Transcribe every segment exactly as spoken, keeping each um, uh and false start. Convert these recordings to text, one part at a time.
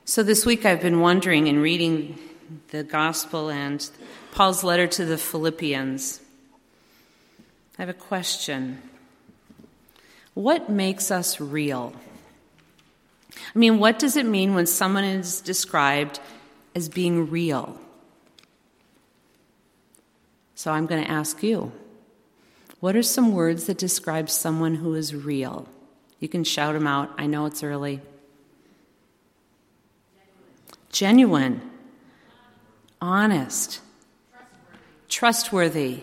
So this week I've been wondering in reading the gospel and Paul's letter to the Philippians. I have a question. What makes us real? I mean, what does it mean when someone is described as being real? So I'm going to ask you, what are some words that describe someone who is real? You can shout them out. I know it's early. Genuine, honest, trustworthy.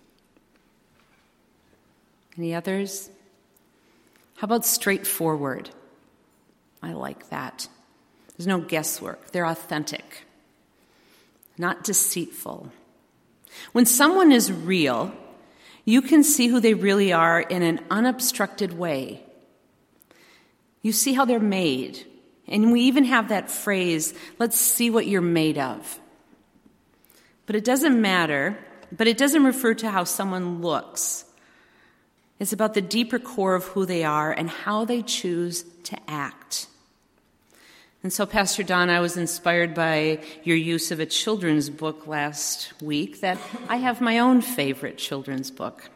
Any others? How about straightforward? I like that. There's no guesswork. They're authentic, not deceitful. When someone is real, you can see who they really are in an unobstructed way. You see how they're made. And we even have that phrase, let's see what you're made of. But it doesn't matter, but it doesn't refer to how someone looks. It's about the deeper core of who they are and how they choose to act. And so, Pastor Don, I was inspired by your use of a children's book last week that I have my own favorite children's book.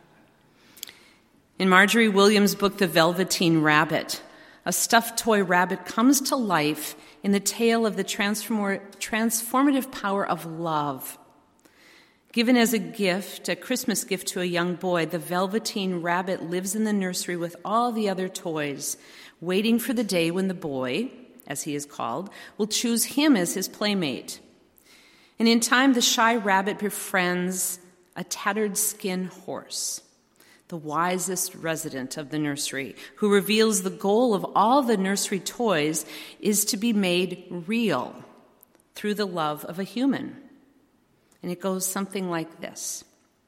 In Marjorie Williams' book, The Velveteen Rabbit, a stuffed toy rabbit comes to life in the tale of the transform- transformative power of love. Given as a gift, a Christmas gift to a young boy, the Velveteen Rabbit lives in the nursery with all the other toys, waiting for the day when the boy, as he is called, will choose him as his playmate. And in time, the shy rabbit befriends a tattered skin horse, the wisest resident of the nursery, who reveals the goal of all the nursery toys is to be made real through the love of a human. And it goes something like this.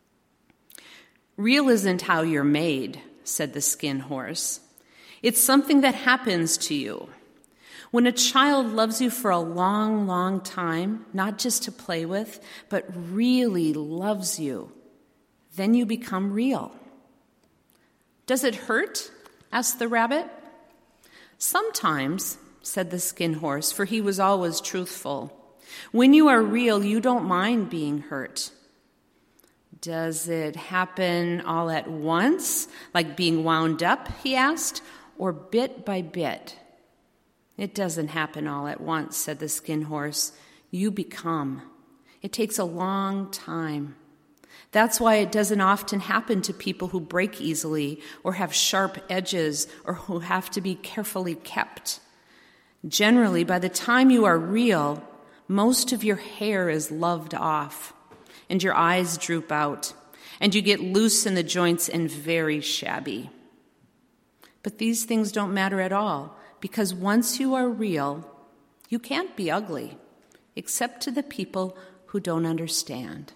Real isn't how you're made, said the skin horse. It's something that happens to you. When a child loves you for a long, long time, not just to play with, but really loves you, then you become real. Does it hurt? Asked the rabbit. Sometimes, said the skin horse, for he was always truthful. When you are real, you don't mind being hurt. Does it happen all at once, like being wound up, he asked, or bit by bit? It doesn't happen all at once, said the skin horse. You become. It takes a long time. That's why it doesn't often happen to people who break easily or have sharp edges or who have to be carefully kept. Generally, by the time you are real, most of your hair is loved off and your eyes droop out and you get loose in the joints and very shabby. But these things don't matter at all because once you are real, you can't be ugly except to the people who don't understand.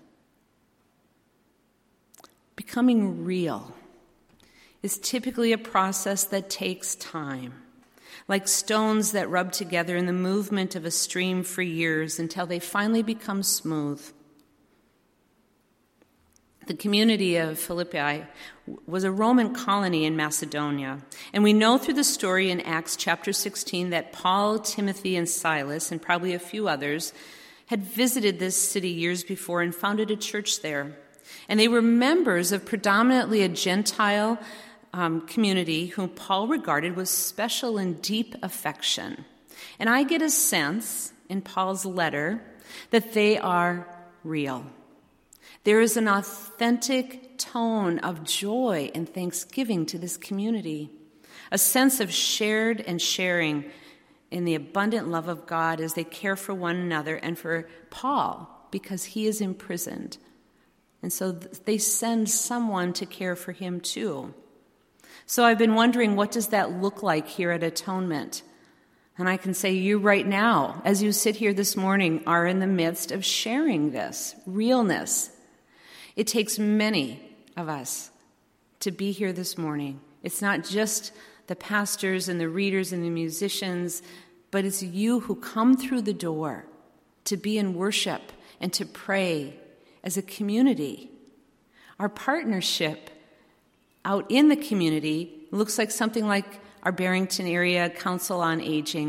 Becoming real is typically a process that takes time, like stones that rub together in the movement of a stream for years until they finally become smooth. The community of Philippi was a Roman colony in Macedonia, and we know through the story in Acts chapter sixteen that Paul, Timothy, and Silas, and probably a few others, had visited this city years before and founded a church there. And they were members of predominantly a Gentile um, community whom Paul regarded with special and deep affection. And I get a sense in Paul's letter that they are real. There is an authentic tone of joy and thanksgiving to this community, a sense of shared and sharing in the abundant love of God as they care for one another and for Paul because he is imprisoned. And so they send someone to care for him too. So I've been wondering, what does that look like here at Atonement? And I can say you right now, as you sit here this morning, are in the midst of sharing this realness. It takes many of us to be here this morning. It's not just the pastors and the readers and the musicians, but it's you who come through the door to be in worship and to pray as a community. Our partnership out in the community looks like something like our Barrington Area Council on Aging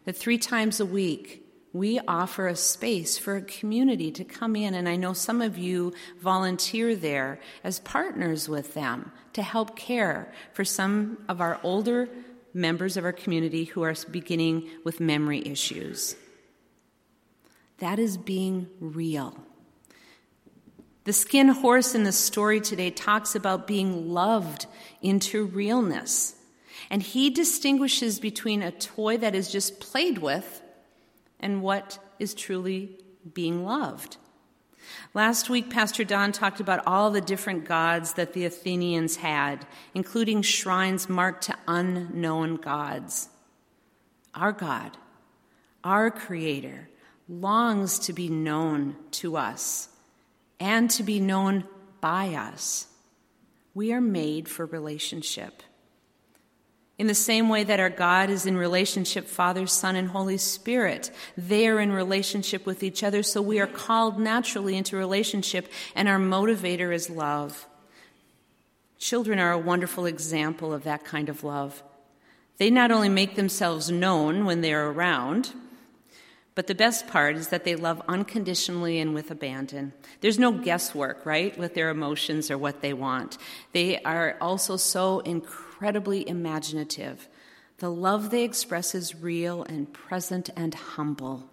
that three times a week we offer a space for a community to come in, and I know some of you volunteer there as partners with them to help care for some of our older members of our community who are beginning with memory issues. That is being real. The skin horse in the story today talks about being loved into realness. And he distinguishes between a toy that is just played with and what is truly being loved. Last week, Pastor Don talked about all the different gods that the Athenians had, including shrines marked to unknown gods. Our God, our Creator, longs to be known to us and to be known by us. We are made for relationship. In the same way that our God is in relationship, Father, Son, and Holy Spirit, they are in relationship with each other, so we are called naturally into relationship, and our motivator is love. Children are a wonderful example of that kind of love. They not only make themselves known when they're around, but the best part is that they love unconditionally and with abandon. There's no guesswork, right, with their emotions or what they want. They are also so incredibly imaginative. The love they express is real and present and humble.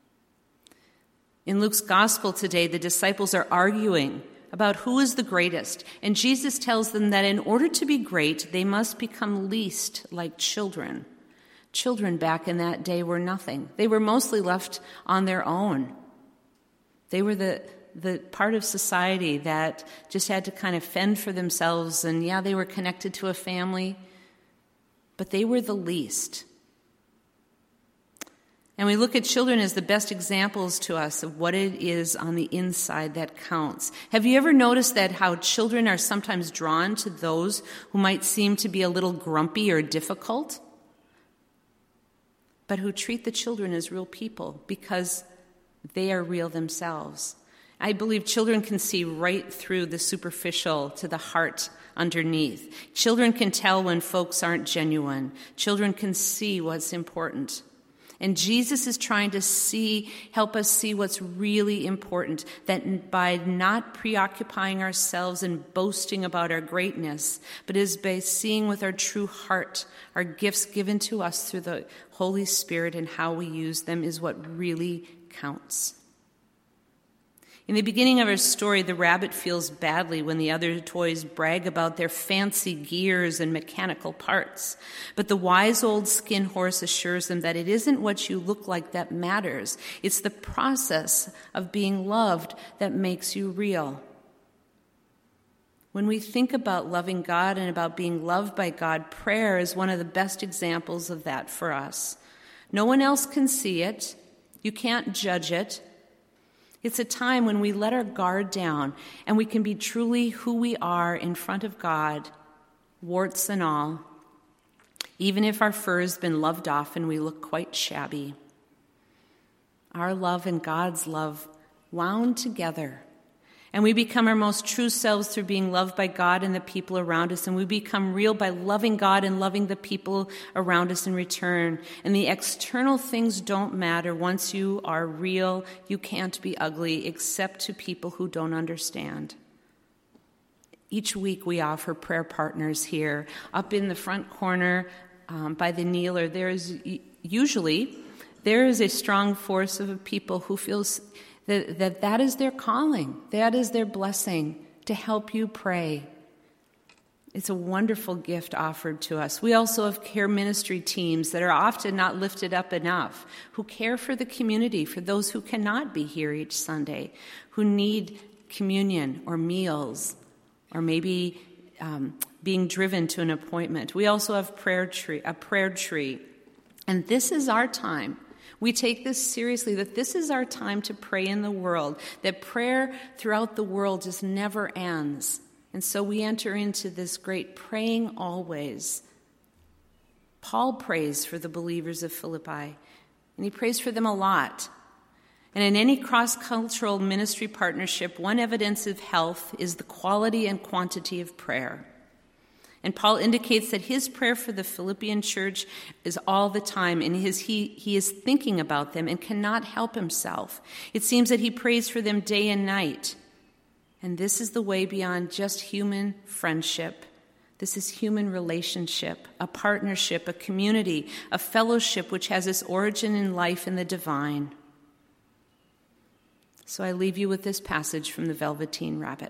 In Luke's gospel today, the disciples are arguing about who is the greatest, and Jesus tells them that in order to be great, they must become least like children. Children back in that day were nothing. They were mostly left on their own. They were the, the part of society that just had to kind of fend for themselves, and yeah, they were connected to a family, but they were the least. And we look at children as the best examples to us of what it is on the inside that counts. Have you ever noticed that how children are sometimes drawn to those who might seem to be a little grumpy or difficult, but who treat the children as real people because they are real themselves? I believe children can see right through the superficial to the heart underneath. Children can tell when folks aren't genuine. Children can see what's important. And Jesus is trying to see, help us see what's really important, that by not preoccupying ourselves and boasting about our greatness, but is by seeing with our true heart our gifts given to us through the Holy Spirit and how we use them is what really counts. In the beginning of our story, the rabbit feels badly when the other toys brag about their fancy gears and mechanical parts. But the wise old skin horse assures them that it isn't what you look like that matters. It's the process of being loved that makes you real. When we think about loving God and about being loved by God, prayer is one of the best examples of that for us. No one else can see it. You can't judge it. It's a time when we let our guard down and we can be truly who we are in front of God, warts and all, even if our fur has been loved off and we look quite shabby. Our love and God's love wound together, and we become our most true selves through being loved by God and the people around us, and we become real by loving God and loving the people around us in return. And the external things don't matter. Once you are real, you can't be ugly except to people who don't understand. Each week we offer prayer partners here. Up in the front corner um, by the kneeler, there is usually there is a strong force of people who feels That, that that is their calling, that is their blessing, to help you pray. It's a wonderful gift offered to us. We also have care ministry teams that are often not lifted up enough, who care for the community, for those who cannot be here each Sunday, who need communion or meals, or maybe um, being driven to an appointment. We also have prayer tree, a prayer tree, and this is our time. We take this seriously, that this is our time to pray in the world, that prayer throughout the world just never ends. And so we enter into this great praying always. Paul prays for the believers of Philippi, and he prays for them a lot. And in any cross-cultural ministry partnership, one evidence of health is the quality and quantity of prayer. And Paul indicates that his prayer for the Philippian church is all the time, and his, he, he is thinking about them and cannot help himself. It seems that he prays for them day and night. And this is the way beyond just human friendship. This is human relationship, a partnership, a community, a fellowship which has its origin in life in the divine. So I leave you with this passage from the Velveteen Rabbit.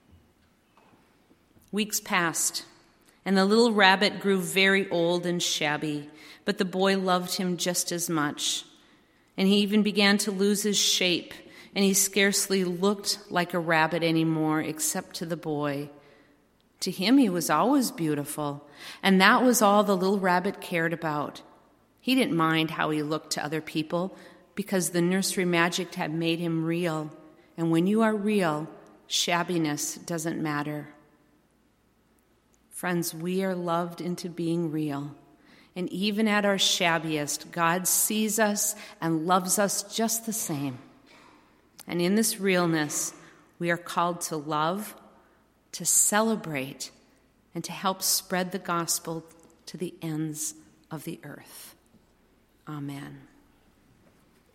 Weeks passed, and the little rabbit grew very old and shabby, but the boy loved him just as much. And he even began to lose his shape, and he scarcely looked like a rabbit anymore, except to the boy. To him, he was always beautiful, and that was all the little rabbit cared about. He didn't mind how he looked to other people, because the nursery magic had made him real. And when you are real, shabbiness doesn't matter. Friends, we are loved into being real. And even at our shabbiest, God sees us and loves us just the same. And in this realness, we are called to love, to celebrate, and to help spread the gospel to the ends of the earth. Amen.